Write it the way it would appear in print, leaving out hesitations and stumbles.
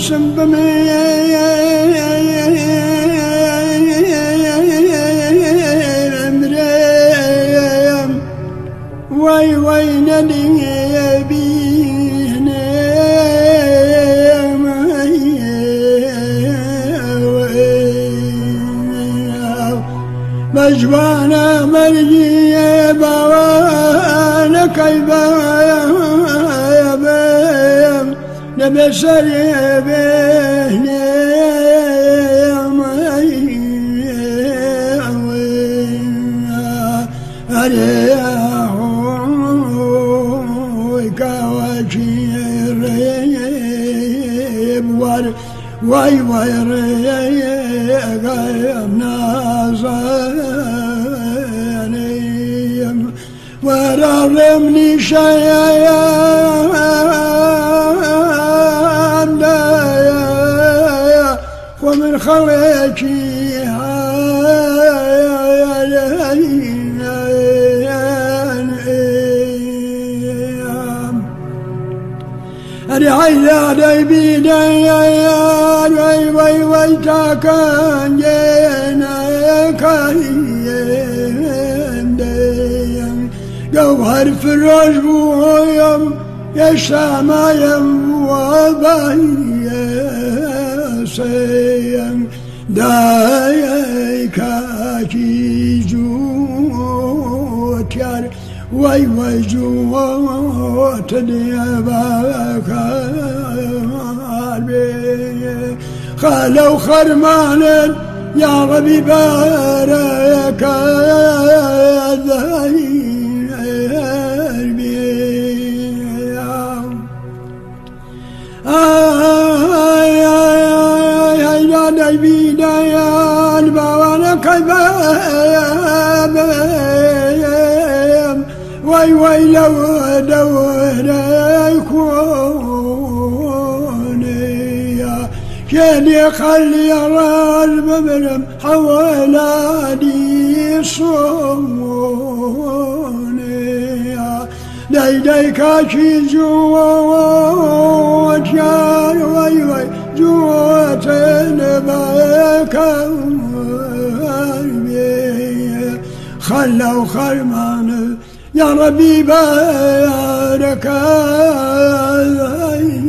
وشم بمريم وين لي بينا مجوانا مرجي بوانا كيبا بيم نبشر بيني واي واي ريقايم نازانيم ورغمني شيئا ومن خلقي رعيا بيديان وي وي تاكن جينا كاين ديان جوهر فراش بويم يشتما وباي سيم داي كاكي جوت يار وي وي جوت ديابك خلو خرمان يا ربي بارك يا نبي ديان بوانا كباب وي وي لو يكوني كان خلي رال بمرم حوالاني صوني داي كاشي جوات يا وي وي جوات نباك خلوا خرمان يا ربي بارك